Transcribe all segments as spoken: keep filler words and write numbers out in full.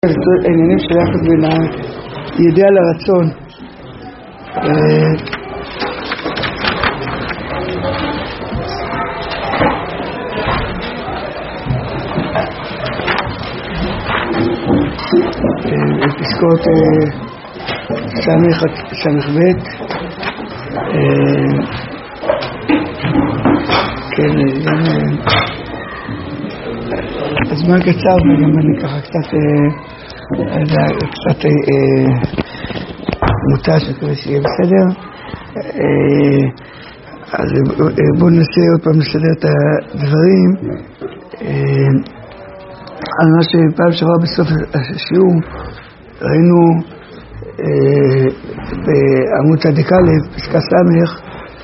העניינים של יחד בין הידיעה לרצון. בפסקות סמך ב' כן, גם הזמן קצר וגם אני ככה קצת קצת מוטה שקורא שיהיה בסדר. אז בואו ננסה עוד פעם לסדר את הדברים על מה שפעם שעברה בסוף השיעור ראינו בעמוד צדיק א' פסקה סמך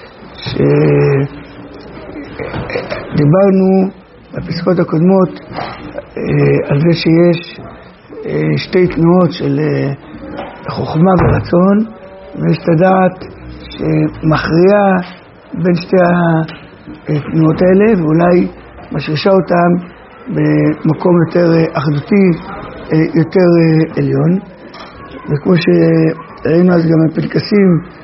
שדיברנו בפסקות הקודמות על זה שיש שתי תנועות של חוכמה ורצון, ויש את הדעת שמכריעה בין שתי התנועות האלה ואולי משרישה אותם במקום יותר אחדותי, יותר עליון. וכמו שראינו אז גם בפנקסים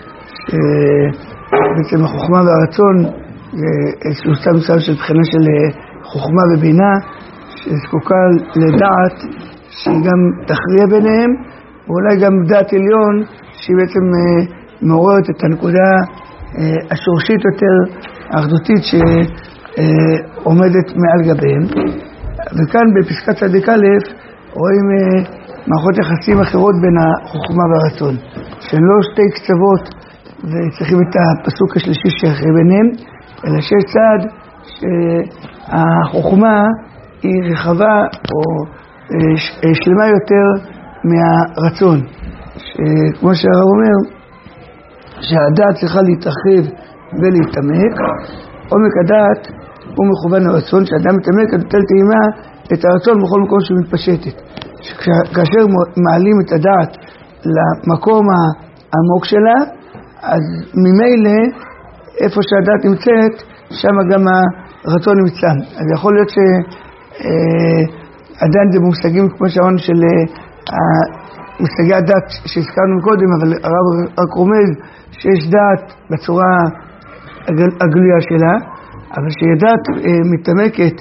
שבעצם החוכמה והרצון זה שלושה מצב של בחינה של חוכמה ובינה שזקוקה לדעת שהיא גם תכריע ביניהם, ואולי גם דעת עליון שהיא בעצם מעוררת את הנקודה השורשית יותר האחדותית שעומדת מעל גביהם. וכאן בפסקת צדיק א' רואים מערכות יחסים אחרות בין החוכמה והרצון, שהן לא שתי קצוות וצריכים את הפסוק השלישי שיחריע ביניהם, אלא שיש צד שהחוכמה היא רחבה או שלמה יותר מהרצון, כמו שהרב אומר שהדעת צריכה להתרחב ולהתעמק. עומק הדעת הוא מכוון לרצון, כשאדם מתעמק נוטל טעימה את הרצון בכל מקום שהוא מתפשטת. כאשר מעלים את הדעת למקום העמוק שלה, אז ממילא איפה שהדעת נמצאת שם גם הרצון נמצא. אז יכול להיות שעדיין זה במושגים כמו שאמרנו של מושגי הדת שהזכרנו קודם, אבל הרב רק רומז שיש דעת בצורה הגלויה שלה, אבל כשהדעת מתעמקת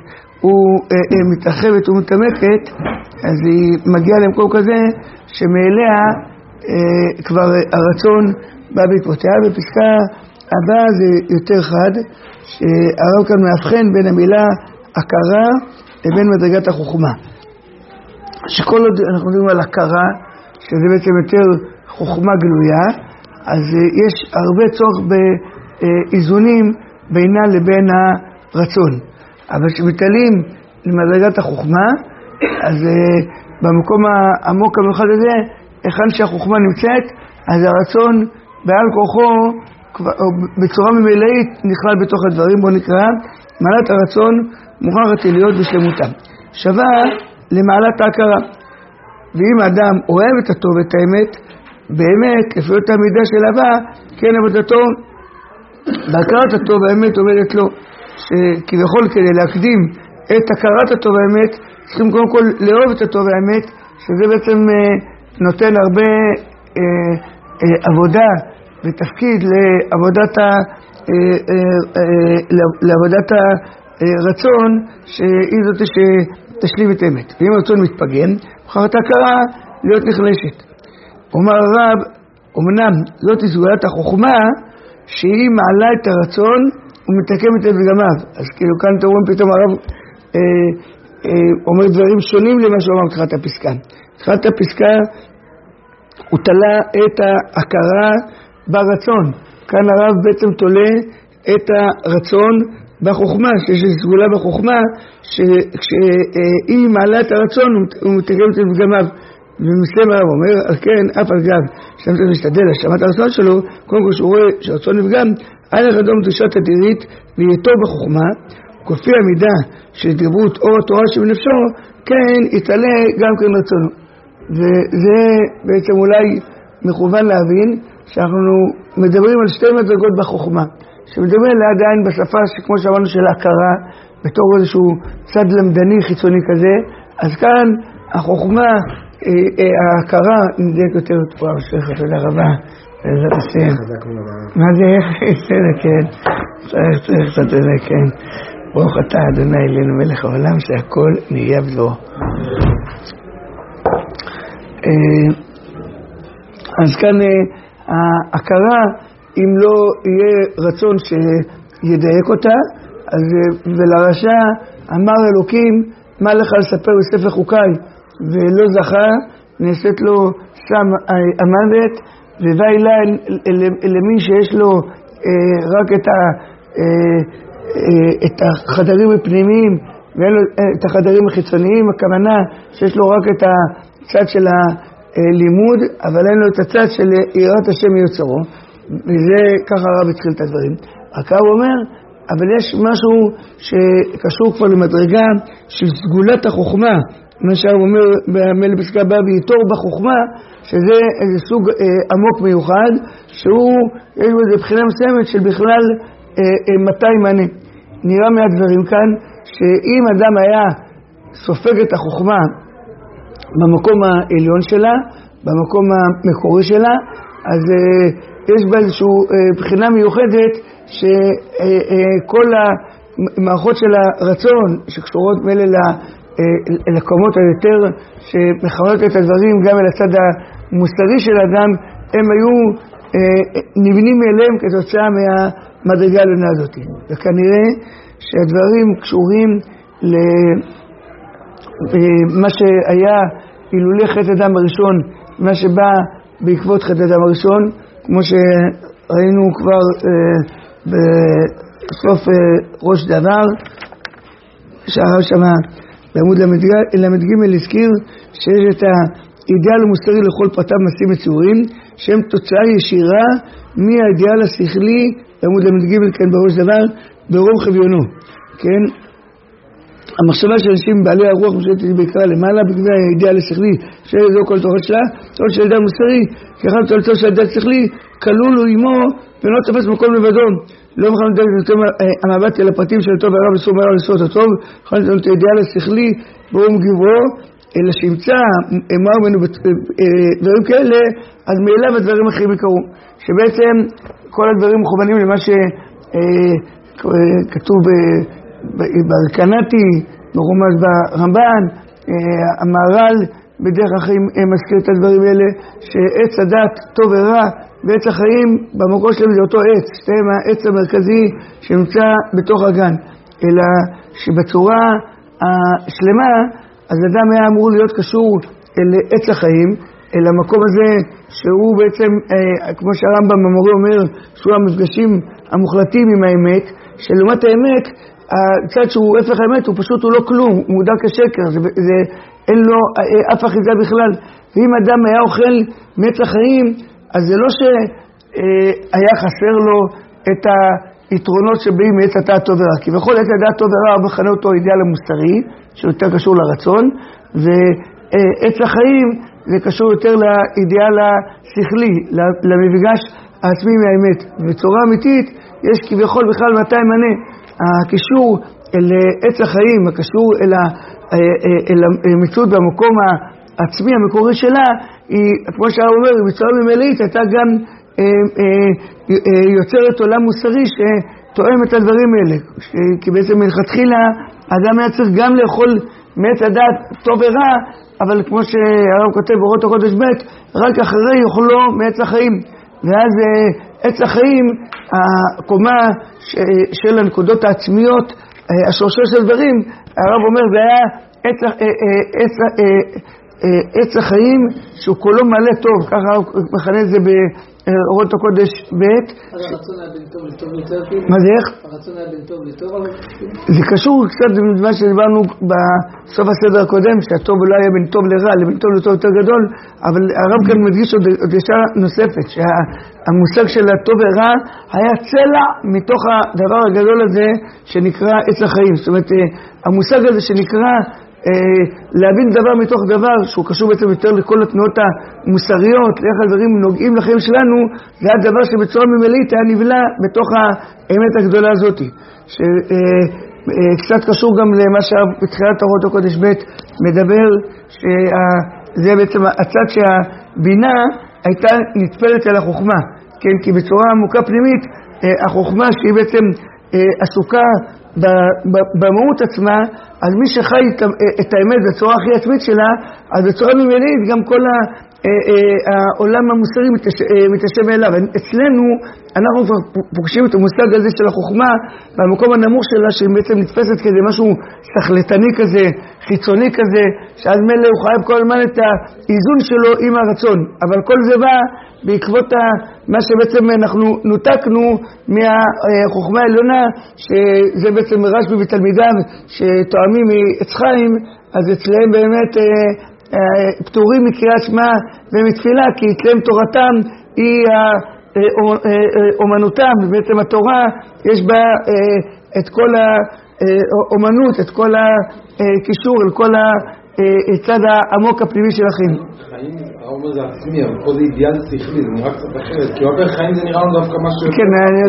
ומתרחבת ומתעמקת, אז היא מגיעה למקום כזה שמאליה כבר הרצון בא בעקבותיה. בפסקה הבאה זה יותר חד, שהרב כאן מאבחן בין המילה הכרה לבין מדרגת החוכמה. שכל עוד אנחנו מדברים על הכרה, שזה בעצם יותר חוכמה גלויה, אז יש הרבה צורך באיזונים בינה לבין הרצון. אבל כשמתעלים למדרגת החוכמה, אז במקום העמוק המיוחד הזה, היכן שהחוכמה נמצאת, אז הרצון בעל כוחו בצורה ממילאית נכלל בתוך הדברים. בוא נקרא, מעלת הרצון מוכרחת להיות בשלמותה, שווה למעלת ההכרה. ואם האדם אוהב את הטוב ואת האמת, באמת לפי אותה מידה של אהבה, כן עבודתו בהכרת הטוב והאמת עומדת לו. שכביכול כדי להקדים את הכרת הטוב והאמת צריכים קודם כל לאהוב את הטוב והאמת, שזה בעצם נותן הרבה אה, אה, עבודה ותפקיד לעבודת, ה, אה, אה, לעבודת הרצון שהיא זאת שתשלים את האמת. ואם הרצון מתפגם, אחרת ההכרה להיות נחלשת. אומר הרב, אמנם זאת סגולת החוכמה שהיא מעלה את הרצון ומתקמת את פגמיו. אז כאילו כאן אתם רואים פתאום הרב אה, אה, אומר דברים שונים למה שהוא אמר בתחילת הפסקה. בתחילת הפסקה הוא תלה את ההכרה ברצון. כאן הרב בעצם תולה את הרצון בחוכמה, שיש סגולה בחוכמה, שכשהיא מעלה את הרצון הוא מתקמת את פגמיו. ומסלם הרב אומר, על כן, אף על גב, שאתה צריך להשתדל להשלמת הרצון שלו, קודם כל שהוא רואה שהרצון נפגם, על אדום קדושת אדירית והיותו בחוכמה, כפי המידה של התגברות אור התורה שבנפשו, כן יתעלה גם כן רצונו. וזה בעצם אולי מכוון להבין שאנחנו מדברים על שתי מדרגות בחוכמה, שמדברים ליד עין בשפה שכמו שאמרנו של ההכרה, בתור איזשהו צד למדני חיצוני כזה, אז כאן החוכמה ההכרה נדייק יותר טובה בשביך, תודה רבה. בעזרת השם. מה זה איך? בסדר, כן. צריך, צריך קצת לזה, כן. ברוך אתה, אדוני אלינו מלך העולם, שהכל נהיה בדברו. אז כאן ההכרה, אם לא יהיה רצון שידייק אותה, אז ולרשע אמר אלוקים, מה לך לספר בספר חוקיי, ולא זכה, נעשית לו שם המוות, ובא אליי למי שיש לו רק את ה... את החדרים הפנימיים ואין לו את החדרים החיצוניים, הכוונה שיש לו רק את הצד של הלימוד, אבל אין לו את הצד של יראת השם מיוצרו, וזה ככה הרב התחיל את הדברים. רק הוא אומר, אבל יש משהו שקשור כבר למדרגה של סגולת החוכמה, מה שהרב אומר במילא פסקה הבאה, ויתור בחוכמה, שזה איזה סוג עמוק מיוחד, שהוא, יש בו איזה בחינה מסוימת של בכלל מתי מענה. נראה מהדברים כאן שאם אדם היה סופג את החוכמה במקום העליון שלה, במקום המקורי שלה, אז יש בה איזושהי בחינה מיוחדת שכל המערכות של הרצון שקשורות מלא לקומות היותר שמחברות את הדברים גם אל הצד המוסרי של האדם, הם היו נבנים אליהם כתוצאה מהמדרגה העליונה הזאת. וכנראה שהדברים קשורים למה שהיה אילולי חטא אדם הראשון, מה שבא בעקבות חטא אדם הראשון, כמו שראינו כבר בסוף ראש דבר, שהרב שמה בעמוד למד ג' הזכיר שיש את האידיאל המוסרי לכל פרטיו מעשים מצורים, שהם תוצאה ישירה מהאידיאל השכלי, בעמוד למד ג' כאן בראש דבר, ברוב חביונו. כן? המחשבה של אנשים בעלי הרוח משלת בעיקר למעלה בגלל האידיאל השכלי, שזו כל תורת שלה, תורת של האידיאל המוסרי, כאחד תורתו של האידיאל השכלי, כלול הוא עמו ולא תפס מקום לבדו. לא מוכן לדעת יותר המבט אל הפרטים של הטוב והרב לסור מהרב לסור את הטוב, יכול להיות את האידיאל השכלי ברום גברו, אלא שימצא אמר ממנו דברים כאלה, אז מאליו הדברים אחרים יקרו. שבעצם כל הדברים מכוונים למה שכתוב בארקנטי, מרומז ברמב"ן, המהר"ל בדרך אחרים מזכיר את הדברים האלה, שעץ הדת טוב ורע ועץ החיים במקור שלהם זה אותו עץ, שתיים העץ המרכזי שנמצא בתוך הגן, אלא שבצורה השלמה אז אדם היה אמור להיות קשור אל עץ החיים, אל המקום הזה שהוא בעצם, כמו שהרמב"ם המורה אומר, שהוא המפגשים המוחלטים עם האמת, שלעומת האמת הצד שהוא הפך האמת הוא פשוט הוא לא כלום, הוא מודע כשקר, זה, זה, אין לו אף אחיזה בכלל. ואם אדם היה אוכל מעץ החיים, אז זה לא שהיה חסר לו את היתרונות שבאים מעץ הדעת טוב ורע, כי בכל עץ הדעת טוב ורע בחנה אותו אידיאל המוסרי, שהוא יותר קשור לרצון, ועץ החיים זה קשור יותר לאידיאל השכלי, למפגש העצמי מהאמת. בצורה אמיתית יש כביכול בכלל מתי מנה. הקישור אל עץ החיים, הקשור אל, ה, אל המציאות במקום העצמי המקורי שלה, היא, כמו שהרב אומר, בצורה ממלאית, הייתה גם אה, אה, אה, יוצרת עולם מוסרי שתואם את הדברים האלה. ש, כי בעצם מלכתחילה, האדם היה צריך גם לאכול מעץ הדעת טוב ורע, אבל כמו שהרב כותב באורות הקודש ב', רק אחרי יאכלו מעץ החיים. ואז עץ החיים, הקומה של הנקודות העצמיות, השורשו של דברים, הרב אומר, זה היה עץ, עץ, עץ החיים שהוא כולו מלא טוב, ככה הרב מכנה את זה באורות הקודש ב'. הרצון היה בין טוב לטוב יותר? מה זה איך? הרצון היה בין טוב לטוב? זה קשור קצת במה שדיברנו בסוף הסדר הקודם, שהטוב לא היה בין טוב לרע, לבין טוב לטוב יותר גדול, אבל הרב כאן מדגיש עוד דרישה נוספת, שהמושג של הטוב ורע היה צלע מתוך הדבר הגדול הזה שנקרא עץ החיים. זאת אומרת, המושג הזה שנקרא להבין דבר מתוך דבר, שהוא קשור בעצם יותר לכל התנועות המוסריות, לאיך הדברים נוגעים לחיים שלנו, זה הדבר שבצורה ממלאית היה נבלע בתוך האמת הגדולה הזאת, שקצת קשור גם למה שבתחילת אורות הקודש ב' מדבר, זה בעצם הצד שהבינה הייתה נטפלת על החוכמה, כן? כי בצורה עמוקה פנימית, החוכמה שהיא בעצם עסוקה במהות עצמה, אז מי שחי את האמת בצורה הכי עצמית שלה, אז בצורה ממילית גם כל העולם המוסרי מתיישב אליו. אצלנו אנחנו פוגשים את המושג הזה של החוכמה במקום הנמוך שלה, שהיא בעצם נתפסת כזה משהו שחלטני כזה, חיצוני כזה, שאז מלא הוא חייב כל הזמן את האיזון שלו עם הרצון. אבל כל זה בא בעקבות מה שבעצם אנחנו נותקנו מהחוכמה העליונה, שזה בעצם רשב"י ותלמידיו שתואמים מעץ חיים, אז אצלהם באמת פטורים מקריאת שמע ומתפילה, כי אצלהם תורתם היא אומנותם, ובעצם התורה יש בה את כל האומנות, את כל הקישור, את כל הצד העמוק הפנימי של החיים. חיים, הרב זה עצמי, אבל פה זה אידיאל שכלי, זה נראה קצת אחרת, כי הרבה חיים זה נראה לנו דווקא משהו... כן,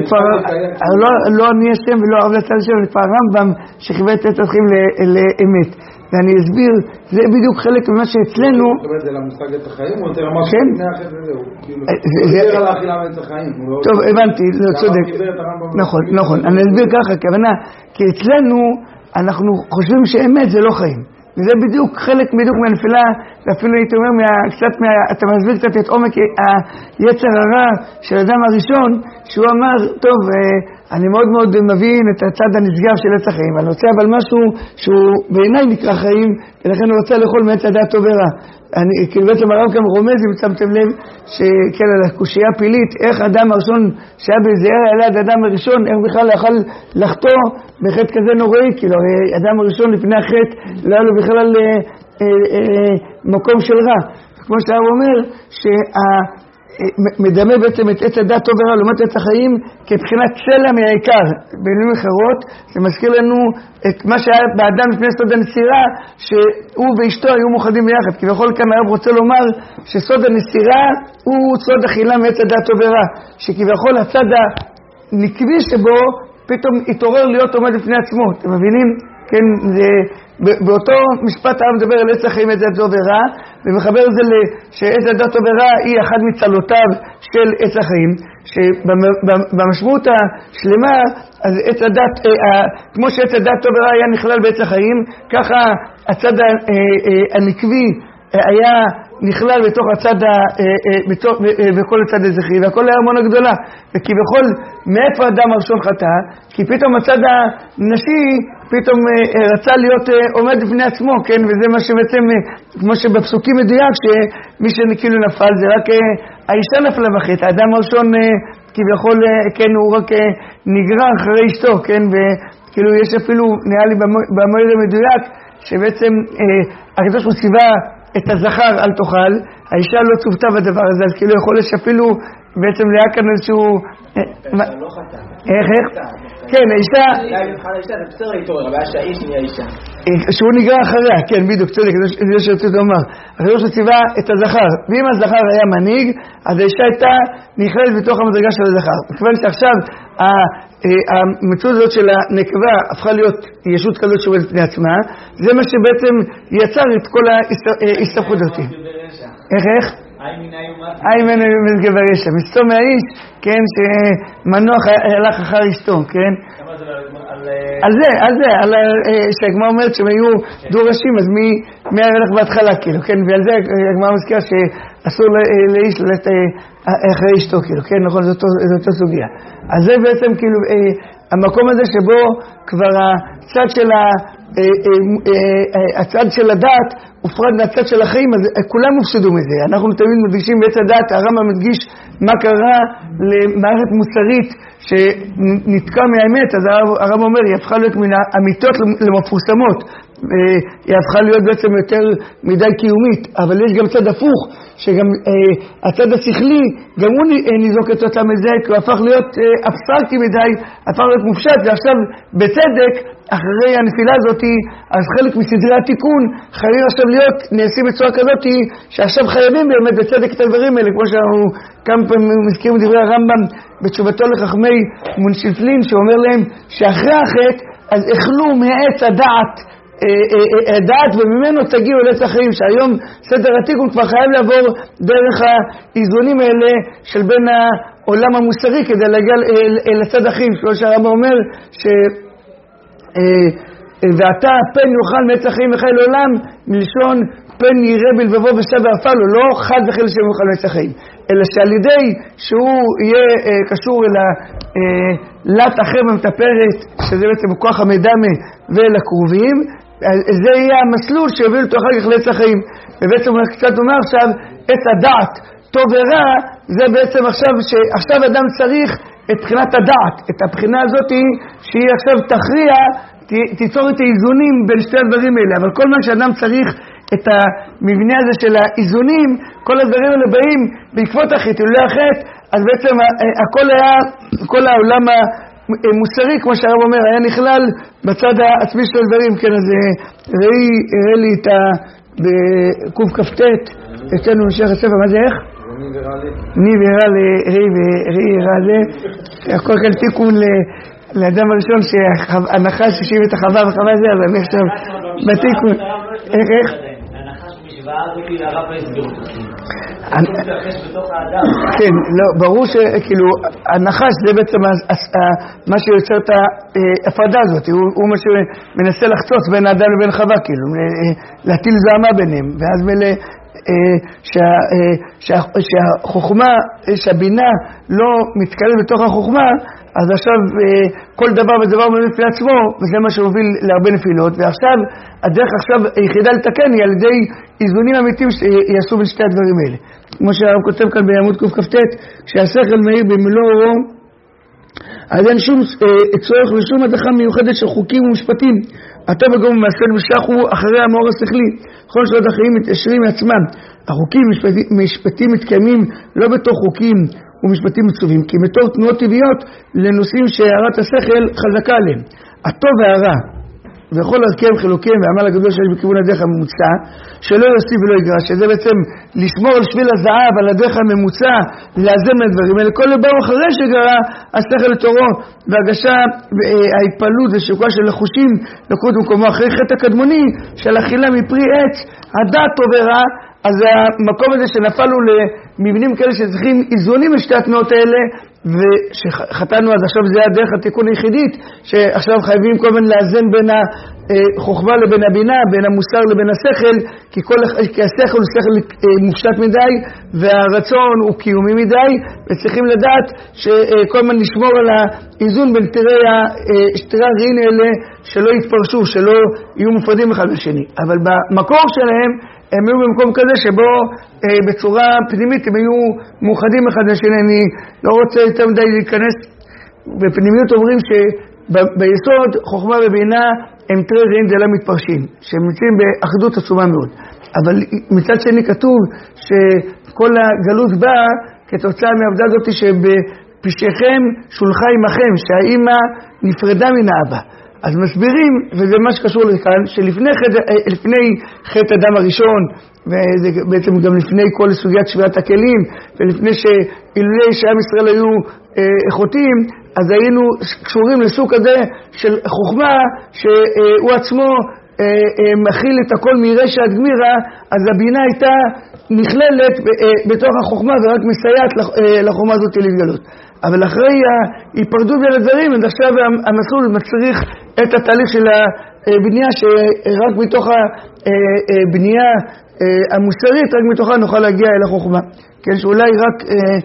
לא אני השם ולא הרב לצד השם, זה כבר הרמב"ם שכיוון את עצמכם לאמת. ואני אסביר, זה בדיוק חלק ממה שאצלנו... זאת אומרת, זה למושג את החיים, או יותר ממש לפני אחרי זה, הוא יותר על האכילה ואת החיים. טוב, הבנתי, זה צודק. נכון, נכון. אני אסביר ככה, כוונה, כי אצלנו אנחנו חושבים שאמת זה לא חיים. וזה בדיוק חלק בדיוק מהנפילה, ואפילו הייתי אומר, קצת, אתה מסביר קצת את עומק היצר הרע של האדם הראשון, שהוא אמר, טוב, אני מאוד מאוד מבין את הצד הנשגב של עץ החיים, אני רוצה אבל משהו שהוא בעיניי נקרא חיים, ולכן אני רוצה לאכול מעץ הדעת טוב ורע. אני, כאילו בעצם הרב גם רומז, אם שמתם לב, שכן, על הקושייה הפילית, איך האדם הראשון שהיה בזעיר ילד האדם הראשון, איך בכלל יכל לחטוא בחטא כזה נוראי, כאילו האדם הראשון לפני החטא לא היה לו בכלל אה, אה, אה, מקום של רע. כמו שהרב אומר, שה... מדמה בעצם את עץ הדת טוב ורע לעומת עץ החיים כבחינת צלע מהעיקר. במילים אחרות זה מזכיר לנו את מה שהיה באדם לפני סוד הנסירה, שהוא ואשתו היו מאוחדים ביחד. כביכול כאן הרב רוצה לומר שסוד הנסירה הוא סוד אכילה מעץ הדת טוב ורע, שכביכול הצד הנקבי שבו פתאום התעורר להיות עומד לפני עצמו. אתם מבינים? כן, זה, באותו משפט הרב מדבר על עץ החיים עץ הדת טוב ורע, ומחבר את זה שעץ הדת טוב ורע היא אחד מצלותיו של עץ החיים, שבמשמעות השלמה, אז עץ הדת, כמו שעץ הדת טוב ורע היה נכלל בעץ החיים, ככה הצד הנקבי היה נכלל בתוך הצד, בכל הצד הזכרי, והכל היה המון הגדולה. וכביכול, מאיפה האדם הראשון חטא? כי פתאום הצד הנשי, פתאום רצה להיות עומד לפני עצמו, כן? וזה מה שבעצם, כמו שבפסוקים מדויק, שמי שכאילו נפל, זה רק האישה נפלה בחטא. האדם הראשון, כביכול, כן, הוא רק נגרע אחרי אשתו, כן? וכאילו, יש אפילו, נראה לי במועד המדויק, שבעצם הקדוש ברוך הוא ציווה את הזכר אל תאכל, האישה לא צוותה בדבר הזה, אז כאילו יכול להיות שאפילו בעצם היה כאן איזשהו... איך, איך? כן, האישה... שהוא נגרע אחריה, כן, בדיוק, צודק, זה שרציתי לומר. הקדוש ברוך הוא ציווה את הזכר, ואם הזכר היה מנהיג, אז האישה הייתה נכללת בתוך המדרגה של הזכר. מכיוון שעכשיו המציאות הזאת של הנקבה הפכה להיות ישות כזאת שעובדת בפני עצמה, זה מה שבעצם יצר את כל ההסתבכות הזאת. איך, איך? אי מן גבר רשע, מסתום מהאיש, כן, שמנוח הלך אחר אשתו, כן? על זה, על זה, על שהגמרא אומרת שהם היו דו-ראשים, אז מי היה הלך בהתחלה, כאילו, כן? ועל זה הגמרא מזכירה שאסור לאיש ללכת אחרי אשתו, כאילו, כן? נכון, זו אותה סוגיה. אז זה בעצם, כאילו, המקום הזה שבו כבר הצד של ה... הצד של הדת הופרד מהצד של החיים, אז כולם מופסדו מזה. אנחנו תמיד מדגישים בעץ הדת, הרמב"ם מדגיש מה קרה למערכת מוסרית שנתקע מהאמת, אז הרמב"ם אומר, היא הפכה להיות מן האמיתות למפורסמות, היא הפכה להיות בעצם יותר מדי קיומית, אבל יש גם צד הפוך, שגם אה, הצד השכלי, גם הוא ניזוק את אותם מזה, כי הוא הפך להיות אה, אבסטרקטי מדי, הפך להיות מופשט, ועכשיו בצדק, אחרי הנפילה הזאת, אז חלק מסדרי התיקון, חייבים עכשיו להיות נעשים בצורה כזאת, שעכשיו חייבים באמת בצדק את הדברים האלה, כמו שאנחנו כמה פעמים מזכירים דברי הרמב"ם, בתשובתו לחכמי מונשלפלין, שאומר להם, שאחרי החטא, אז אכלו מעץ הדעת, הדעת וממנו תגיעו לעץ החיים, שהיום סדר התיקון כבר חייב לעבור דרך האיזונים האלה של בין העולם המוסרי כדי להגיע לצד החיים, כמו שהרמב"ם אומר ש... ואתה פן יאכל מעץ החיים וחי לעולם, מלשון פן יראה בלבבו ושא ועפר לו, לא חד וחלילה שהוא יאכל מעץ החיים, אלא שעל ידי שהוא יהיה אה, קשור אל הלת אחר ומטפרת, שזה בעצם כוח המדמה ולקרובים, זה יהיה המסלול שיוביל אותו אחר כך לעץ החיים. ובעצם הוא קצת אומר עכשיו, עץ הדעת טוב ורע, זה בעצם עכשיו שעכשיו אדם צריך את בחינת הדעת, את הבחינה הזאת שהיא עכשיו תכריע, תיצור את האיזונים בין שתי הדברים האלה. אבל כל מה שאדם צריך את המבנה הזה של האיזונים, כל הדברים האלה באים בעקבות החטא, אילולא החטא, אז בעצם הכל היה, כל העולם המוסרי, כמו שהרב אומר, היה נכלל בצד העצמי של הדברים. כן, אז ראי, הראה לי את ה... בקוף כפתת, אצלנו נשאר הספר, מה זה איך? ני והראה לראי וראי הראה זה, הכל כאן תיקון לאדם הראשון שהנחש השיב את החווה וחווה זה, אבל אני עכשיו בתיקון. איך איך? הנחש משוואה הזאת לרב ההסגרות. כן, לא, ברור שכאילו הנחש זה בעצם מה שיוצר את ההפרדה הזאת, הוא מה שמנסה לחצוץ בין האדם לבין חווה, כאילו להטיל זעמה ביניהם, ואז מלא שהחוכמה, שהבינה לא מתקרב בתוך החוכמה, אז עכשיו כל דבר ודבר מבין לפני עצמו, וזה מה שהוביל להרבה נפילות. ועכשיו הדרך עכשיו היחידה לתקן היא על ידי איזונים אמיתיים שיעשו בין שתי הדברים האלה, כמו שהרב כותב כאן בעמוד קוף כפתת, כשהשכל מאיר במלוא אורו, אז אין שום צורך ושום הדחה מיוחדת של חוקים ומשפטים. הטוב וגם המעשה נמשך הוא אחרי המאור השכלי, כל שלא החיים מתעשרים מעצמם. החוקים משפטים מתקיימים לא בתוך חוקים ומשפטים מצווים, כי בתור תנועות טבעיות לנושאים שהערת השכל חזקה עליהם. הטוב והרע וכל ערכיהם חילוקיהם והעמל הגדול שיש בכיוון הדרך הממוצע, שלא יוסיף ולא יגרע, שזה בעצם לשמור על שביל הזהב, על הדרך הממוצע, לאזן מהדברים האלה. כל באו אחרי שגרע השכל לתורו, והגשה, ההתפעלות ושוקה של החושים לקרות במקומו אחרי חטא הקדמוני של אכילה מפרי עץ, הדעת טוב ורע. אז המקום הזה שנפלנו למבנים כאלה שצריכים איזונים לשתי התנועות האלה, ושחטאנו, אז עכשיו זה הדרך התיקון היחידית, שעכשיו חייבים כל הזמן לאזן בין החוכמה לבין הבינה, בין המוסר לבין השכל, כי, כל, כי השכל הוא שכל מופשט מדי, והרצון הוא קיומי מדי, וצריכים לדעת שכל הזמן נשמור על האיזון בין תירי הרעין האלה, שלא יתפרשו, שלא יהיו מופרדים אחד לשני. אבל במקור שלהם, הם יהיו במקום כזה שבו אה, בצורה פנימית הם יהיו מאוחדים אחד לשני. אני לא רוצה יותר מדי להיכנס בפנימיות, אומרים שביסוד חוכמה ובינה הם תרי רעים דלה מתפרשים, שהם נמצאים באחדות עצומה מאוד. אבל מצד שני כתוב שכל הגלות באה כתוצאה מהעבודה הזאת שבפשעיכם שולחה עמכם, שהאימא נפרדה מן האבא. אז מסבירים, וזה מה שקשור לכאן, שלפני חטא, לפני חטא אדם הראשון, וזה בעצם גם לפני כל סוגיית שבירת הכלים, ולפני שאילולי שעם ישראל היו איכותיים, אז היינו קשורים לסוג הזה של חוכמה, שהוא עצמו מכיל את הכל מרשע עד גמירה, אז הבינה הייתה נכללת בתוך החוכמה, ורק מסייעת לחוכמה הזאת להתגלות. אבל אחרי ההיפרדות בין הדברים, אז עכשיו המסלול מצריך את התהליך של הבנייה, שרק מתוך הבנייה המוסרית, רק מתוכה נוכל להגיע אל החוכמה. כן, שאולי רק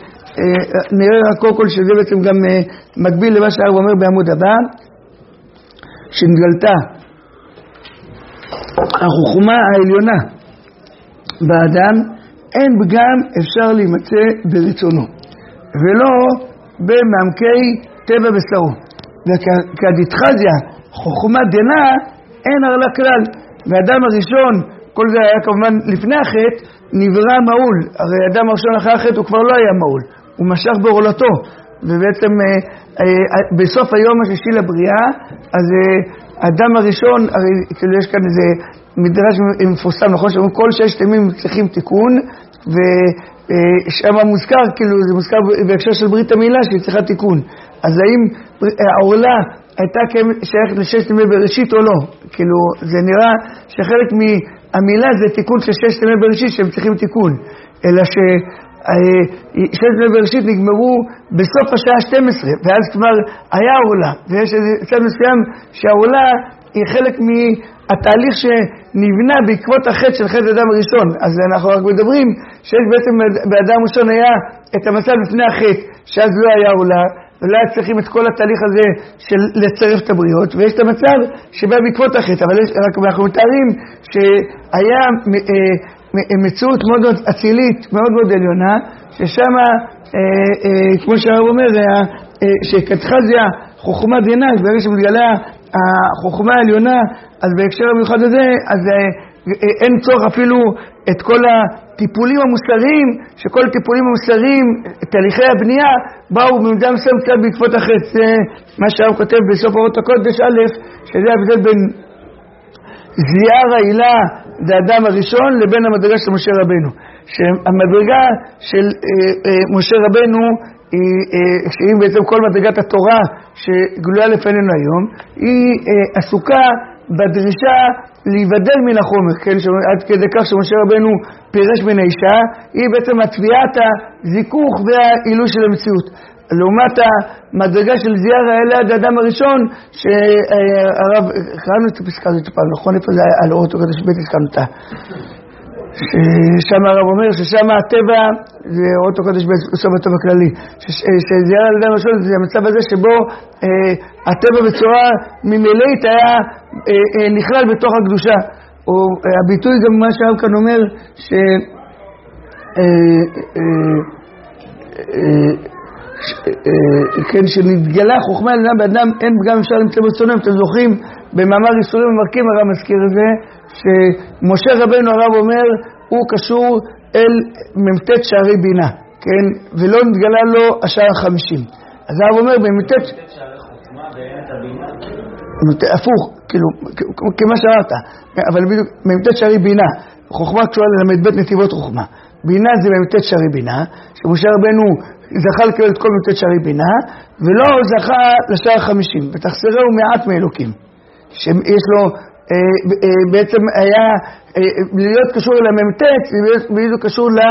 נראה רק כל כל שזה בעצם גם מקביל למה שהרב אומר בעמוד הבא, שנגלתה החוכמה העליונה באדם, אין פגם אפשר להימצא ברצונו, ולא במעמקי טבע בשרו. וכדיתחזיה חוכמה דנה אין הרלה כלל. והאדם הראשון, כל זה היה כמובן לפני החטא, נברא מעול. הרי האדם הראשון אחרי החטא הוא כבר לא היה מעול, הוא משך בעורלתו. ובעצם אה, אה, בסוף היום השישי לבריאה, אז אה, האדם הראשון, הרי כאילו יש כאן איזה מדרש מפורסם, נכון, שאומרים כל ששת ימים צריכים תיקון, ושם מוזכר, כאילו זה מוזכר בהקשר של ברית המילה שהיא צריכה תיקון. אז האם העורלה הייתה שייכת לששת ימי בראשית או לא. כאילו, זה נראה שחלק מהמילה זה תיקון של ששת ימי בראשית שהם צריכים תיקון. אלא שששת ימי בראשית נגמרו בסוף השעה שתים עשרה, ואז כבר היה עולה. ויש איזה צד מסוים שהעולה היא חלק מהתהליך שנבנה בעקבות החטא של חטא אדם הראשון. אז אנחנו רק מדברים שיש בעצם באדם הראשון היה את המצב לפני החטא, שאז לא היה עולה, ולא היה צריכים את כל התהליך הזה של לצרף את הבריות, ויש את המצב שבא בעקבות החטא, אבל רק אנחנו מתארים שהיה מציאות מאוד מאוד אצילית, מאוד מאוד עליונה, ששם, כמו שהרב אומר, שקדחזיה חוכמה דינה, ברגע שמתגלה החוכמה העליונה, אז בהקשר המיוחד הזה, אז אין צורך אפילו את כל הטיפולים המוסריים, שכל הטיפולים המוסריים, תהליכי הבנייה, באו במידה מסוים קצת בעקבות החטא. זה מה שהרב כותב בסוף אורות הקודש א', שזה ההבדל בין זיעה רעילה לאדם הראשון לבין המדרגה של משה רבנו. שהמדרגה של אה, אה, משה רבנו היא, אה, שהיא בעצם כל מדרגת התורה שגלויה לפנינו היום, היא אה, עסוקה בדרישה להיבדל מן החומר, כן, עד כדי כך שמשה רבנו פירש מן האישה, היא בעצם התביעת הזיכוך והעילוי של המציאות. לעומת המדרגה של זיעה רעילה עד האדם הראשון, שהרב, קראנו את הפסקה הזאת פעם, נכון? איפה זה על אורות הקודש ב' הזכרנו אותה. ששם הרב אומר ששם הטבע, זה אורות הקודש בסוף הטבע הכללי, שזיעה רעילה עד האדם הראשון זה המצב הזה שבו אה, הטבע בצורה ממילאית היה אה, אה, נכלל בתוך הקדושה. או אה, הביטוי גם מה שהרב כאן אומר, ש... אה, אה, אה, כן, שנתגלה חוכמה עליונה באדם, אין פגם אפשר למצוא ברצונו. אתם זוכרים במאמר איסורים ומרקים הרב מזכיר את זה, שמשה רבנו הרב אומר הוא קשור אל ממתת שערי בינה, כן, ולא נתגלה לו השער החמישים. אז הרב אומר בממתת שערי חוכמה ואין את הבינה, הפוך, כאילו כמה שאמרת, אבל בדיוק ממתת שערי בינה, חוכמה קשורה ללמד בית נתיבות חוכמה, בינה זה ממתת שערי בינה, שמשה רבנו זכה לקבל את כל ממתת שערי בינה, ולא זכה לשער החמישים, ותחסרהו מעט מאלוקים, שיש לו אה, אה, בעצם היה אה, להיות קשור לממתת, להיות קשור ל,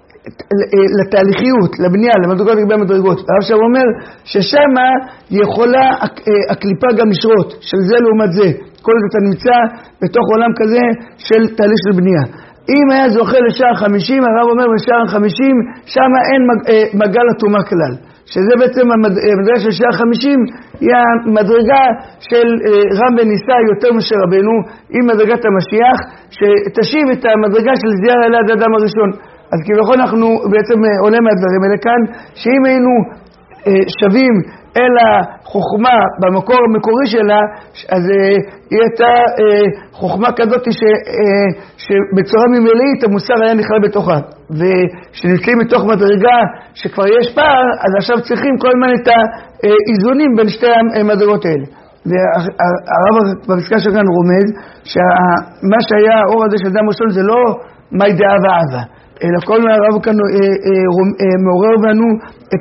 לתהליכיות, לבנייה, למדרגות לגבי המדרגות. הרב שם אומר ששם יכולה הקליפה גם לשרות, של זה לעומת זה. כל זה אתה נמצא בתוך עולם כזה של תהליך של בנייה. אם היה זוכה לשער חמישים, הרב אומר בשער חמישים, שם אין מגע לטומאה כלל. שזה בעצם המדרגה של שער חמישים, היא המדרגה של רם בן ניסה יותר משה רבנו, היא מדרגת המשיח, שתשיב את המדרגה של זיעה רעילה עד האדם הראשון. אז כביכול אנחנו בעצם עולה מהדברים האלה כאן, שאם היינו שווים אל החוכמה במקור המקורי שלה, אז היא הייתה חוכמה כזאת ש, שבצורה ממלאית המוסר היה נכלל בתוכה. ושנמצאים מתוך מדרגה שכבר יש פער, אז עכשיו צריכים כל הזמן את האיזונים בין שתי המדרגות האלה. והרב בפסקה שלנו רומז שמה שהיה האור הזה של אדם ראשון זה לא מהי דעה ואהבה, אלא כל הרב כאן מעורר בנו את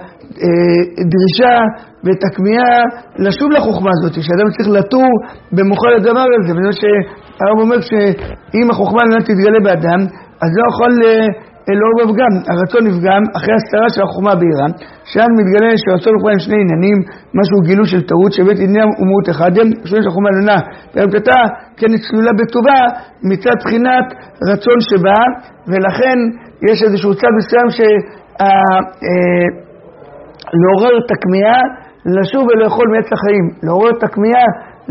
הדרישה ואת הכמיהה לשוב לחוכמה הזאת, שאדם צריך לתור במוחל הדבר הזה. וזה שהרב אומר שאם החוכמה לא תתגלה באדם, אז לא יכול לא בפגם, הרצון נפגם אחרי הסתרה של החוכמה הבהירה, שם מתגלה שרצון וחוכמה עם שני עניינים, משהו גילוי של טעות, שבית עניין ומהות אחד, שני של החוכמה עליונה, והרפתתה כן צלולה בטובה מצד בחינת רצון שבה, ולכן יש איזשהו צד מסוים שלעורר את הכמיהה, לשוב ולאכול מעץ החיים, לעורר את הכמיהה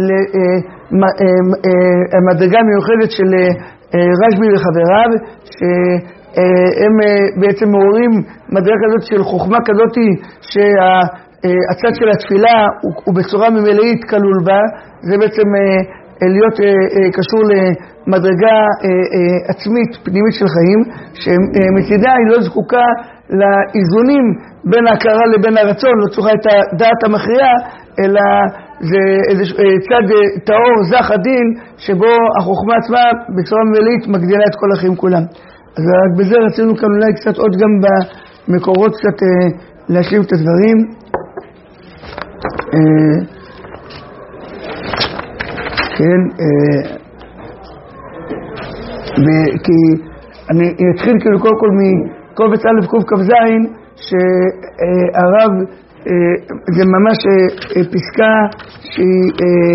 למדרגה מיוחדת של רשב"י וחבריו, שהם בעצם מעוררים מדרגה כזאת של חוכמה כזאת שהצד של התפילה הוא בצורה ממלאית כלול בה. זה בעצם להיות קשור למדרגה עצמית פנימית של חיים, שמצידה היא לא זקוקה לאיזונים בין ההכרה לבין הרצון, לא צריכה את הדעת המכריעה, אלא זה איזה צד טהור זך עדין שבו החוכמה עצמה בצורה ממלאית מגדילה את כל החיים כולם. אז רק בזה רצינו כאן אולי קצת עוד גם במקורות קצת להשלים את הדברים. כן, כי אני אתחיל כאילו קודם כל מקובץ א' קוף כ"ז, שהרב, זה ממש פסקה שהיא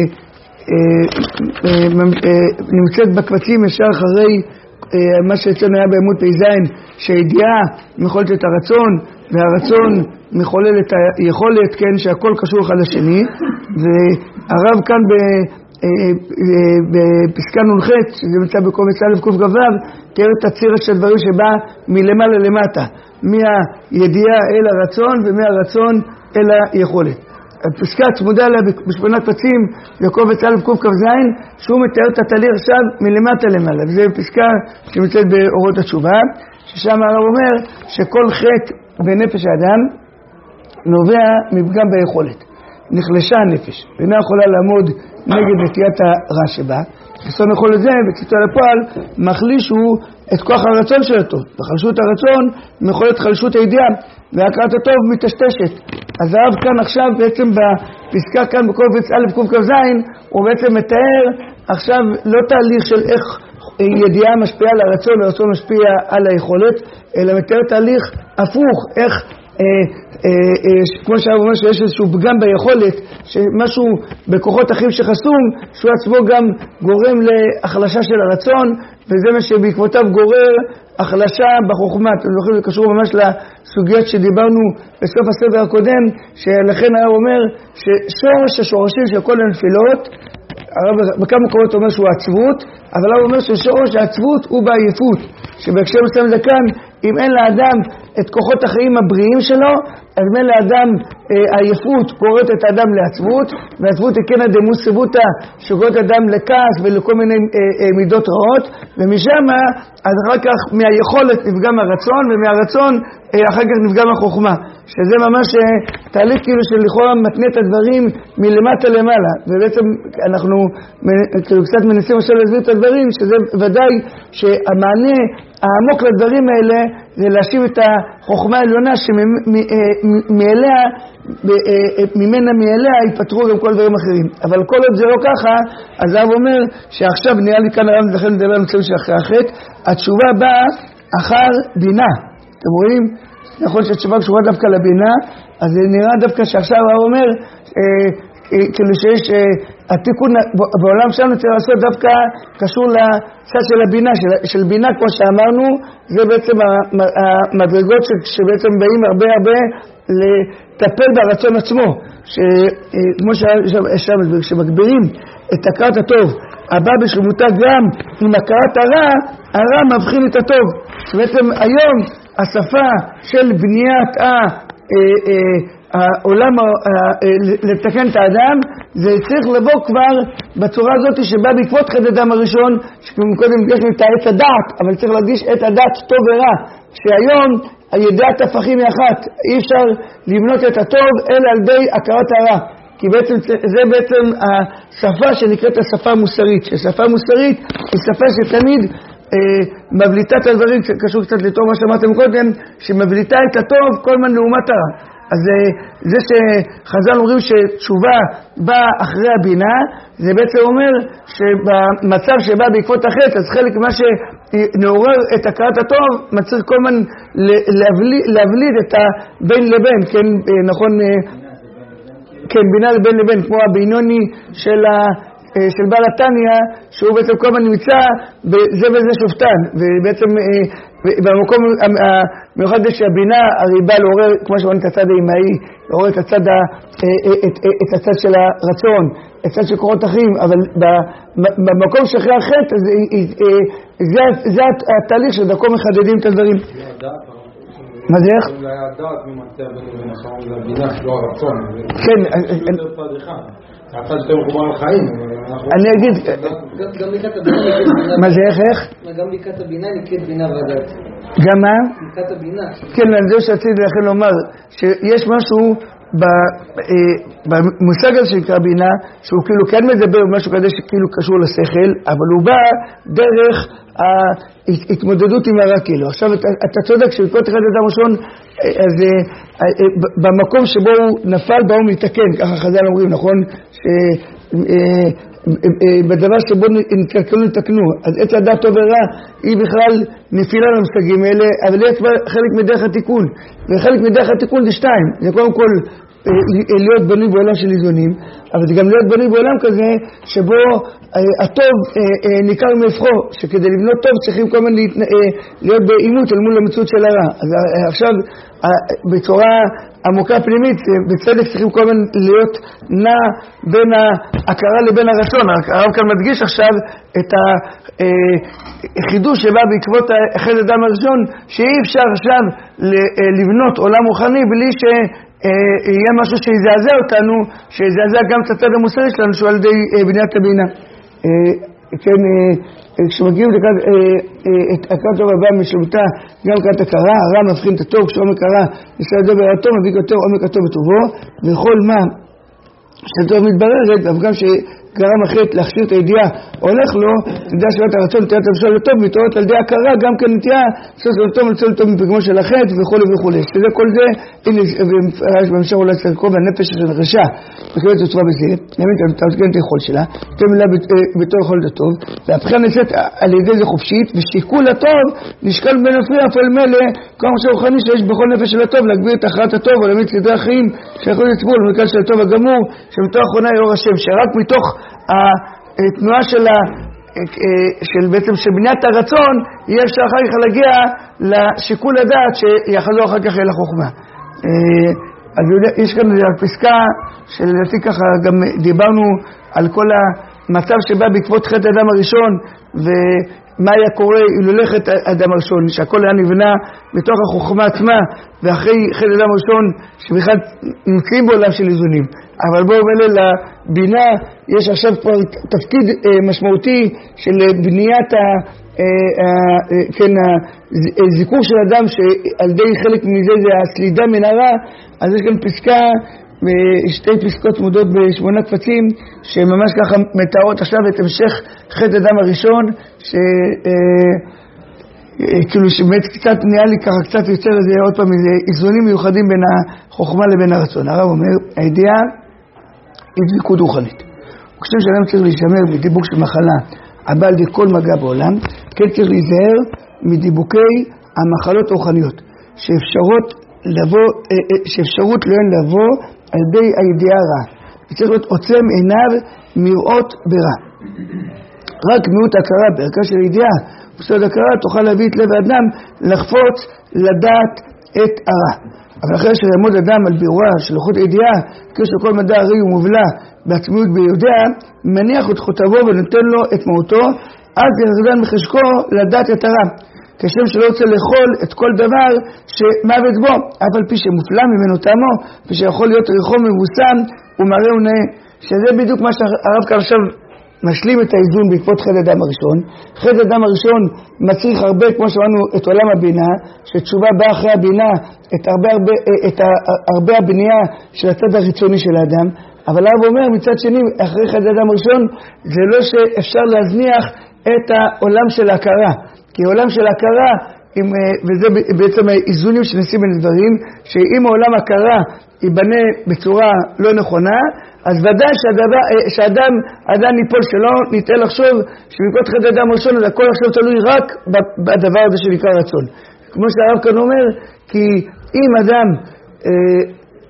נמצאת בקבצים ישר אחרי מה שאצלנו היה בעמוד פ"ז, שהידיעה מחוללת את הרצון, והרצון מחולל את היכולת, כן, שהכל קשור אחד לשני. והרב כאן בפסקה נ"ח, שזה נמצא בקובץ א' קוף כ"ו, תיאר את הצירת של דברים שבא מלמעלה למטה, מהידיעה אל הרצון ומהרצון אל היכולת. הפסקה צמודה לה בשמונה קבצים בקובץ א' קוף כ"ז, שהוא מתאר את התהליך עכשיו מלמטה למעלה, וזו פסקה שנמצאת באורות התשובה, ששם הרב אומר שכל חטא בנפש האדם נובע מפגם ביכולת. נחלשה הנפש, ואינה יכולה לעמוד נגד נטיית הרע שבה. חסרון יכולת זה, בקיצור לפועל, מחליש הוא את כוח הרצון של הטוב. בחלשות הרצון מחוללת חלשות הידיעה, והכרת הטוב מטשטשת. אז הרב כאן עכשיו, בעצם בפסקה כאן בקובץ א' קוף כ"ז, הוא בעצם מתאר עכשיו לא תהליך של איך ידיעה משפיעה על הרצון, והרצון משפיע על היכולת, אלא מתאר תהליך הפוך, איך אה, אה, אה, כמו שהרב אומר שיש איזשהו פגם ביכולת, שמשהו בכוחות אחים שחסום, שהוא עצמו גם גורם להחלשה של הרצון, וזה מה שבעקבותיו גורר החלשה בחוכמה. אתם זוכרים, זה קשור ממש לסוגיות שדיברנו בסוף הסדר הקודם, שלכן הרב אומר ששורש השורשים של כל הנפילות, הרב בכמה מקומות אומר שהוא עצבות, אבל הרב אומר ששורש העצבות הוא בעייפות, שבהקשר מסוים זה כאן, אם אין לאדם את כוחות החיים הבריאים שלו, אז אין לאדם העייפות קוראת את האדם לעצבות, והעצבות היא כן הדמוס סבותה שקוראת אדם לכעס ולכל מיני מידות רעות, ומשם אז אחר כך מהיכולת נפגם הרצון, ומהרצון אחר כך נפגם החוכמה, שזה ממש תהליך כאילו של לכאורה מתנה את הדברים מלמטה למעלה, ובעצם אנחנו כאילו קצת מנסים עכשיו להסביר את הדברים, שזה ודאי שהמענה העמוק לדברים האלה זה להשיב את החוכמה העליונה שמאליה, ממנה מאליה ייפטרו גם כל דברים אחרים. אבל כל עוד זה לא ככה, אז הרב אומר שעכשיו נראה לי כאן הרב לכן נדבר על מצב של אחרי החטא, התשובה באה אחר בינה. אתם רואים? נכון שהתשובה קשורה דווקא לבינה, אז זה נראה דווקא שעכשיו הרב אומר כאילו שיש התיקון בעולם שלנו צריך לעשות דווקא קשור לצד של הבינה, של, של בינה כמו שאמרנו, זה בעצם המדרגות שבעצם באים הרבה הרבה לטפל ברצון עצמו, שכמו שאמרנו, כשמגבירים את הכרת הטוב הבא בשלמותה גם עם הכרת הרע, הרע מבחין את הטוב. שבעצם היום השפה של בניית ה... העולם, לתקן את האדם, זה צריך לבוא כבר בצורה הזאת שבא בעקבות חטא האדם הראשון, שקודם יש לי את העץ הדעת, אבל צריך להדגיש את הדעת טוב ורע, שהיום הידיעת הפכים היא אחת, אי אפשר לבנות את הטוב אלא על ידי הכרת הרע, כי בעצם זה בעצם השפה שנקראת השפה המוסרית, ששפה מוסרית היא שפה שתמיד אה, מבליטה את הדברים, קשור קצת לטוב מה שאמרתם קודם, שמבליטה את הטוב כל מן לעומת הרע. אז זה שחז"ל אומרים שתשובה באה אחרי הבינה, זה בעצם אומר שבמצב שבא בעקבות החטא, אז חלק מה שנעורר את הכרת הטוב, מצריך כל הזמן להבליט את הבין לבין, כן, נכון, כן, בינה לבין לבין, כמו הבינוני של ה... של בעל התניא, שהוא בעצם כל הזמן נמצא בזה וזה שופטן, ובעצם במקום המיוחד זה שהבינה הרי באה לעורר, כמו שאומרים, את הצד האימהי, לעורר את הצד, את הצד של הרצון, את הצד של קורות אחים, אבל במקום שאחרי החטא, זה התהליך שדרכו מחדדים את הדברים. מה זה איך? אולי הדעת ממטה בין החיים לבינה, לא הרצון. כן. הצד שאתם מחובר על חיים. אני אגיד... גם ביקת הבינה נקראת בינה. מה זה איך איך? גם ביקת הבינה נקראת בינה והדעת. גם מה? ביקת הבינה. כן, אני זה שרציתי לכם לומר, שיש משהו במושג הזה שנקרא בינה, שהוא כאילו כן מדבר משהו כזה שכאילו קשור לשכל, אבל הוא בא דרך ההתמודדות עם הרע כאילו. עכשיו אתה צודק שבכל אחד אדם ראשון, אז במקום שבו הוא נפל באום להתקן, ככה חז"ל אומרים, נכון? בדבר שבו נתקלקלו נתקנו. אז עץ הדעת טוב ורע היא בכלל נפילה למושגים האלה, אבל יש חלק מדרך התיקון, וחלק מדרך התיקון זה שתיים, זה קודם כל להיות בנוי בעולם של איזונים, אבל זה גם להיות בנוי בעולם כזה שבו הטוב ניכר מהפכו, שכדי לבנות טוב צריכים כל הזמן להיות באימות אל מול המציאות של הרע. אז עכשיו בצורה עמוקה פנימית, בצדק צריכים כל הזמן להיות נע בין ההכרה לבין הרצון. הרב כאן מדגיש עכשיו את החידוש שבא בעקבות אחד אדם הראשון, שאי אפשר עכשיו לבנות עולם רוחני בלי ש יהיה משהו שיזעזע אותנו, שיזעזע גם את הצד המוסרי שלנו, שהוא על ידי בניית הבינה. כן, כשמגיעים את הכרת טוב הבא משלמותה, גם כרת הכרה, הרע מבחין את הטוב, כשעומק הרע ישראל דבר הטוב, מביא יותר עומק הטוב בטובו, וכל מה שהטוב מתבררת, אבל גם שגרם אחרת להכשיר את הידיעה הולך לו, נדע שבאת הרצון נטיית לבשול לטוב, מתעוררת על ידי הכרה, גם כן נטייה לבשול לטוב, לבשול לטוב מפגמו של החטא וכו' וכו'. שזה כל זה, הנה, במשך אולי צדקו והנפש של רשע, מקבלת את הצורה בזה, נאמין את ההתגנת היכול שלה, תהיה מילה בתור יכול להיות טוב, והבחינה נעשית על ידי זה חופשית, ושיקול הטוב נשקל בין הפריע אפל מלא, כמו שרוחני שיש בכל נפש של הטוב, להגביר את הכרת הטוב, ולהעמיד סדרי החיים, שיכול לציבור למרכז של הטוב הגמור, שמתוך האחרונה יאור השם, שרק מתוך התנועה של, ה, של בעצם של בניית הרצון, יהיה אפשר אחר כך להגיע לשיקול הדעת שיחזור אחר כך אל החוכמה. אז יש כאן פסקה שלדעתי ככה גם דיברנו על כל המצב שבא בעקבות חטא האדם הראשון, ומה היה קורה אילולא חטא האדם הראשון, שהכל היה נבנה בתוך החוכמה עצמה, ואחרי חטא האדם הראשון שבכלל נמצאים בעולם של איזונים. אבל בואו ואלה לבינה יש עכשיו כבר תפקיד משמעותי של בניית ה, כן, הזיקור של אדם, שעל ידי חלק מזה זה הסלידה מן הרע. אז יש כאן פסקה, שתי פסקות מודות בשמונה קפצים, שממש ככה מתארות עכשיו את המשך חטא אדם הראשון, ש... כאילו שבאמת קצת נהיה לי ככה קצת יוצר איזה עוד פעם איזה איזונים מיוחדים בין החוכמה לבין הרצון. הרב אומר, הידיעה היא דבקות רוחנית. וכשם שאדם צריך להישמר מדיבוק של מחלה הבא על ידי כל מגע בעולם, כן צריך להיזהר מדיבוקי המחלות הרוחניות, שאפשרות לבוא, שאפשרות להן לבוא על ידי הידיעה רע. וצריך להיות עוצם עיניו מראות ברע. רק מיעוט הכרה בערכה של הידיעה בסוד הכרה תוכל להביא את לב האדם לחפוץ לדעת את הרע. אבל אחרי שיעמוד אדם על בירורה של לוחות הידיעה, כשכל מדע הרי ומובלע בעצמיות ביודע, מניח את חוטבו ונותן לו את מהותו, אז יחזדן מחשקו לדעת את הרע. כשם שלא רוצה לאכול את כל דבר שמוות בו, אף על פי שמופלא ממנו טעמו, ושיכול להיות ריחו מבוסם ומראה ונאה. שזה בדיוק מה שהרב כאן עכשיו משלים את האיזון בעקבות חטא האדם הראשון. חטא האדם הראשון מצריך הרבה, כמו שאמרנו, את עולם הבינה, שתשובה באה אחרי הבינה, את הרבה, הרבה, את הרבה הבנייה של הצד החיצוני של האדם. אבל הרב אומר מצד שני, אחרי חטא האדם הראשון, זה לא שאפשר להזניח את העולם של ההכרה. כי העולם של ההכרה, וזה בעצם האיזונים שנעשים בין דברים, שאם העולם ההכרה ייבנה בצורה לא נכונה, אז ודאי שהדבר, שהאדם אדם ניפול, שלא ניתן לחשוב שבעקבות חטא האדם הראשון, אז הכל עכשיו תלוי רק בדבר הזה שנקרא רצון. כמו שהרב כאן אומר, כי אם אדם אה,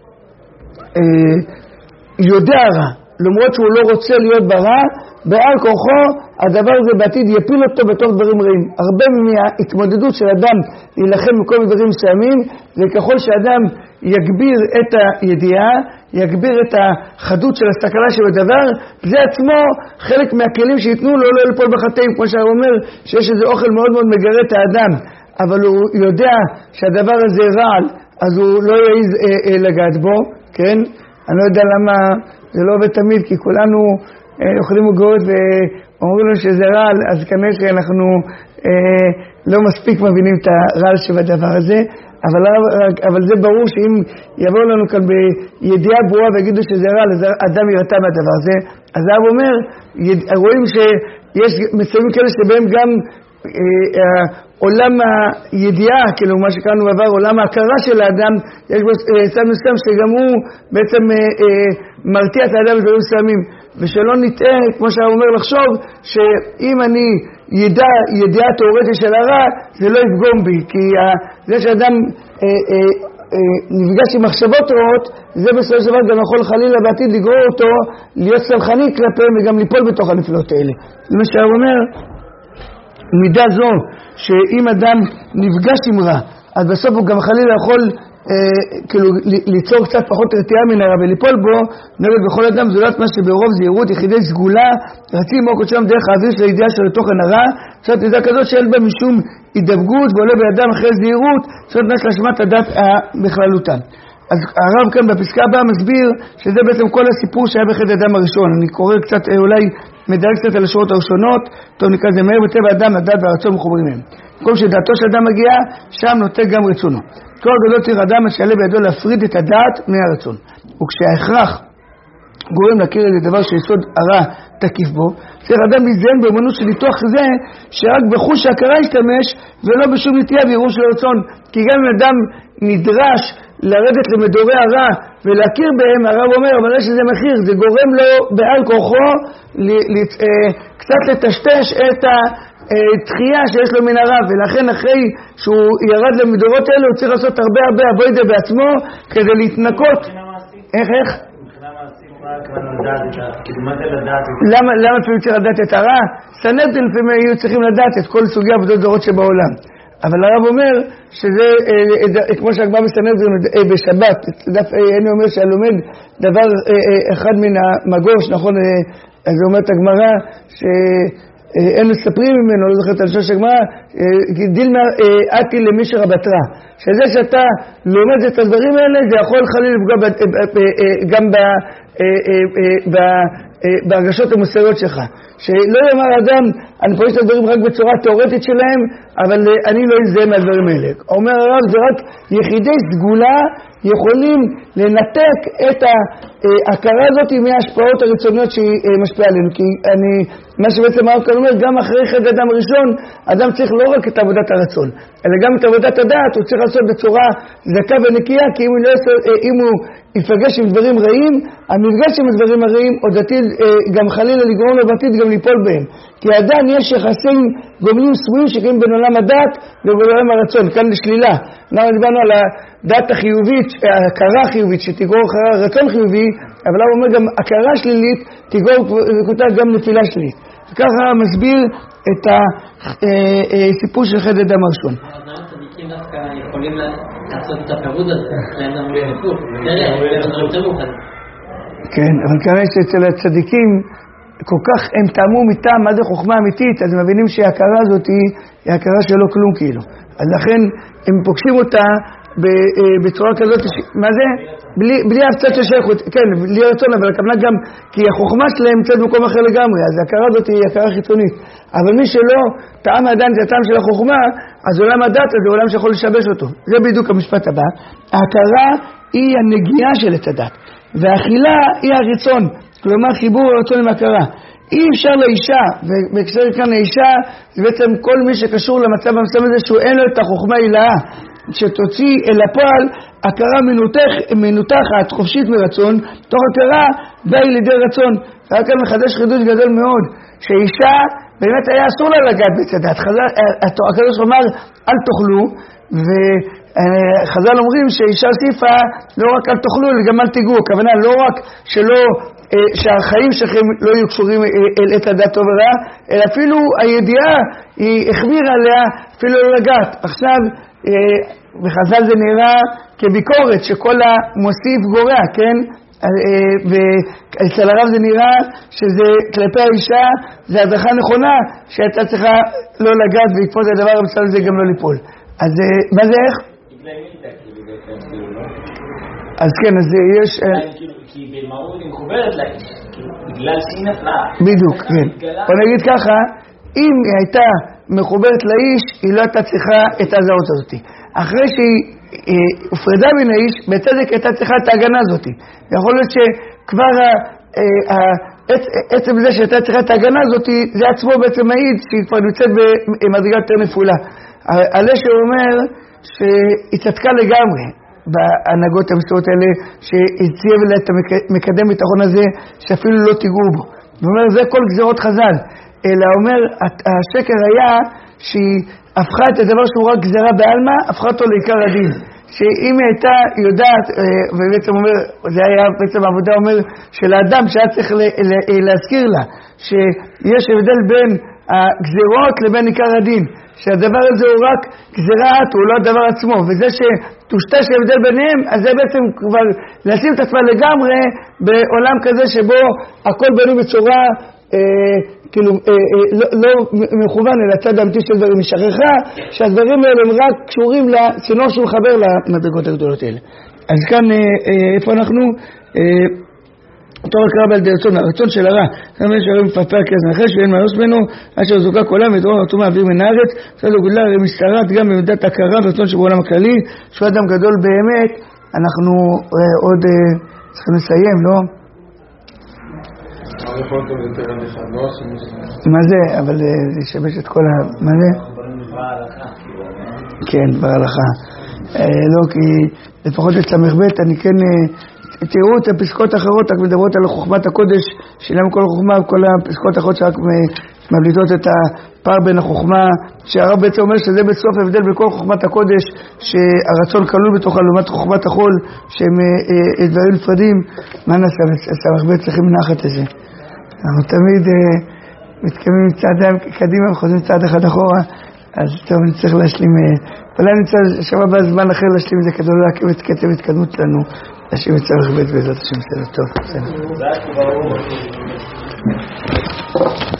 אה, יודע רע, למרות שהוא לא רוצה להיות ברע, בעל כוחו הדבר הזה בעתיד יפיל אותו בתוך דברים רעים. הרבה מההתמודדות של אדם להילחם בכל דברים מסוימים, זה ככל שאדם יגביר את הידיעה, יגביר את החדות של הסתכלה של הדבר, זה עצמו חלק מהכלים שיתנו לו לא ליפול בחטאים, כמו שהרב אומר, שיש איזה אוכל מאוד מאוד מגרה את האדם, אבל הוא יודע שהדבר הזה רעל, אז הוא לא יעיז אה, אה, לגעת בו, כן? אני לא יודע למה זה לא עובד תמיד, כי כולנו אה, אוכלים עוגות ואומרים לנו שזה רעל, אז כנראה שאנחנו אה, לא מספיק מבינים את הרעל שבדבר הזה, אבל, אבל זה ברור שאם יבואו לנו כאן בידיעה ברורה ויגידו שזה רעל, אז אדם ירתע מהדבר הזה. אז הרב אומר, רואים שיש מסוימים כאלה שבהם גם עולם הידיעה, כאילו מה שקראנו בעבר, עולם ההכרה של האדם, יש בו צד מסוים שגם הוא בעצם מרתיע את האדם בדברים מסוימים, ושלא נטעה, כמו שהרב אומר, לחשוב שאם אני ידע ידיעה תיאורטית של הרע, זה לא יפגום בי, כי זה שאדם נפגש עם מחשבות רעות, זה בסופו של דבר גם יכול חלילה בעתיד לגרור אותו להיות סלחני כלפיהם וגם ליפול בתוך הנפילות האלה. זה מה שהרב אומר, מידה זו שאם אדם נפגש עם רע, אז בסוף הוא גם חלילה יכול אה, כאילו ליצור קצת פחות רתיעה מן הרע וליפול בו, נגד בכל אדם זולת מה שברוב זהירות יחידי סגולה רצים או קודשם דרך האוויר של הידיעה של תוכן הרע, זאת ידיעה כזאת שאין בה משום הידבגות ועולה בידם אחרי זהירות, זאת נס להשמת הדת בכללותה. אז הרב כאן בפסקה הבאה מסביר שזה בעצם כל הסיפור שהיה בחטא אדם הראשון. אני קורא קצת, אולי מדרג קצת על השורות הראשונות, טוב נקרא זה מהר בטבע אדם, הדת והרצון מחוברים מהם. במקום שדעתו של אדם מגיעה, שם נוטה גם רצונו. כל גדול ציר אדם משאלה בידו להפריד את הדעת מהרצון. וכשההכרח גורם להכיר איזה דבר שיסוד הרע תקיף בו, צריך אדם להזדהן באמנות של ניתוח זה שרק בחוש ההכרה ישתמש ולא בשום נטייה ועירום של הרצון. כי גם אם אדם נדרש לרדת למדורי הרע ולהכיר בהם, הרב אומר, אבל יש איזה מחיר, זה גורם לו בעל כוחו קצת לטשטש את התחייה שיש לו מן הרע, ולכן אחרי שהוא ירד למדורות האלה הוא צריך לעשות הרבה הרבה עבודה בעצמו כדי להתנקות. איך איך? למה לפעמים צריך לדעת את הרע? סנהדרין לפעמים היו צריכים לדעת את כל סוגי עבודות זרות שבעולם. אבל הרב אומר שזה, כמו שהגמרא בסנהדרין בשבת, דף אני אומר שהלומד דבר אחד מן המגוש, נכון, אז אומרת הגמרא שאין מספרים ממנו, לא זוכרת על שש הגמרא, דילמה עתי למי שרבתרה, שזה שאתה לומד את הדברים האלה, זה יכול חלילה לפגוע גם ב... בהרגשות המוסריות שלך, שלא יאמר אדם, אני פוגש את הדברים רק בצורה תיאורטית שלהם, אבל אני לא אזדהה מהדברים האלה. אומר הרב, זה רק יחידי סגולה יכולים לנתק את ההכרה הזאת מההשפעות הרצוניות שהיא משפיעה עלינו. כי אני, מה שבעצם הרב כאן אומר, גם אחרי חטא אדם ראשון, אדם צריך לא רק את עבודת הרצון, אלא גם את עבודת הדעת, הוא צריך לעשות בצורה זכה ונקייה, כי אם הוא, לא, אם הוא יפגש עם דברים רעים, המפגש עם הדברים הרעים עוד עתיד גם חלילה לגרום לו בעתיד גם ליפול בהם. כי עדיין יש יחסים גומלים סמויים שקיים בין עולם הדת ובין עולם הרצון, כאן לשלילה. אנחנו דיברנו על הדת החיובית, ההכרה החיובית שתגרור אחרי רצון חיובי, אבל הוא אומר גם הכרה שלילית תגרור גם נפילה שלילית. וככה מסביר את הסיפור של חטא אדם הראשון. הצדיקים דווקא יכולים לעשות את הפירוד הזה, להם גם לנפות, תראה, זה יותר מוכן. כן, אבל כנראה שאצל הצדיקים כל כך הם טעמו מטעם מה זה חוכמה אמיתית, אז הם מבינים שההכרה הזאת היא הכרה שלא כלום כאילו. אז לכן הם פוגשים אותה בצורה כזאת, מה זה? בלי, בלי הפצת של שייכות, כן, בלי רצון, אבל הכוונה גם, כי החוכמה שלהם נמצאת במקום אחר לגמרי, אז ההכרה הזאת היא הכרה חיצונית. אבל מי שלא טעם עדיין את הטעם של החוכמה, אז עולם הדת זה עולם שיכול לשבש אותו. זה בדיוק המשפט הבא. ההכרה היא הנגיעה של את הדת, והאכילה היא הרצון, כלומר חיבור הרצון עם ההכרה. אי אפשר לאישה, ובקשר כאן לאישה, זה בעצם כל מי שקשור למצב המסוים הזה שהוא אין לו את החוכמה הילאה, שתוציא אל הפועל הכרה מנותח, מנותחת, חופשית מרצון, תוך הכרה באה לידי רצון. רק כאן מחדש חידוש גדול מאוד, שאישה באמת היה אסור לה לגעת בצדת. הקדוש אומר אל תאכלו, וחז"ל אומרים שאישה הוסיפה לא רק אל תאכלו, אלא גם אל תיגעו. הכוונה לא רק שלא, שהחיים שלכם לא יהיו קשורים אל את הדת טוב ורע, אלא אפילו הידיעה היא החמירה עליה אפילו לא לגעת. עכשיו בחז"ל זה נראה כביקורת שכל המוסיף גורע, כן? ואצל הרב זה נראה שזה כלפי האישה זה הדרכה נכונה שהייתה צריכה לא לגעת ויקפוץ הדבר המסוים הזה גם לא ליפול. אז מה זה איך? אז כן, אז יש כי במהות היא מחוברת לאיש בגלל שהיא נפלה בדיוק, כן. בוא נגיד ככה, אם היא הייתה מחוברת לאיש היא לא הייתה צריכה את הזרות הזאת. אחרי שהיא הופרדה מן האיש, בצדק הייתה צריכה את ההגנה הזאת. יכול להיות שכבר עצם זה שהייתה צריכה את ההגנה הזאת, זה עצמו בעצם מעיד שהיא כבר נמצאת במדרגה יותר נפולה. הלשם אומר שהיא צדקה לגמרי בהנהגות המסורות האלה, שהציב לה את המקדם ביטחון הזה, שאפילו לא תיגעו בו. הוא אומר, זה כל גזירות חז"ל. אלא אומר, השקר היה שהיא הפכה את הדבר שהוא רק גזירה בעלמא, הפכה אותו לעיקר הדין. שאם היא הייתה יודעת, ובעצם אומר, זה היה בעצם העבודה אומר של האדם שהיה צריך להזכיר לה, שיש הבדל בין הגזירות לבין עיקר הדין, שהדבר הזה הוא רק גזירת, הוא לא הדבר עצמו, וזה שטושטש ההבדל ביניהם, אז זה בעצם כבר לשים את עצמה לגמרי בעולם כזה שבו הכל בנו בצורה אה, כאילו אה, אה, לא, לא מכוון אל הצד האמיתי של דברים, משכחה שהדברים האלה הם רק קשורים לצינור שהוא מחבר למדרגות הגדולות האלה. אז כאן אה, אה, איפה אנחנו? אה, אותו רק רב על די רצון, הרצון של הרע, כמה יש הרי מפפר כזן אחרי שאין מעוס ממנו, אשר זוקק עולם ודרור אותו מעביר מן הארץ, צד לו גדלה הרי מסתרת גם במידת הכרה ורצון שבעולם הכללי, שהוא אדם גדול באמת, אנחנו אה, עוד אה, צריכים לסיים, לא? מה זה? אבל זה ישבש את כל ה... מה זה? כן, דבר הלכה. לא, כי לפחות לצמח בית, אני כן... תראו את הפסקות האחרות, רק מדברות על חוכמת הקודש, שלהם כל החוכמה, כל הפסקות האחרות שרק מבליטות את הפער בין החוכמה, שהרב בעצם אומר שזה בסוף הבדל בכל חוכמת הקודש, שהרצון כלול בתוכה לעומת חוכמת החול, שהם דברים נפרדים. מה נעשה? סמך צריכים מנחת לזה. אנחנו תמיד מתקיימים מצד קדימה וחוזרים צעד אחד אחורה, אז טוב, אני צריך להשלים, אולי נמצא שבוע בזמן אחר להשלים את זה כדי לא להקים את קצב התקדמות לנו, להשלים את צורך בית בעזרת השם, בסדר, טוב, בסדר.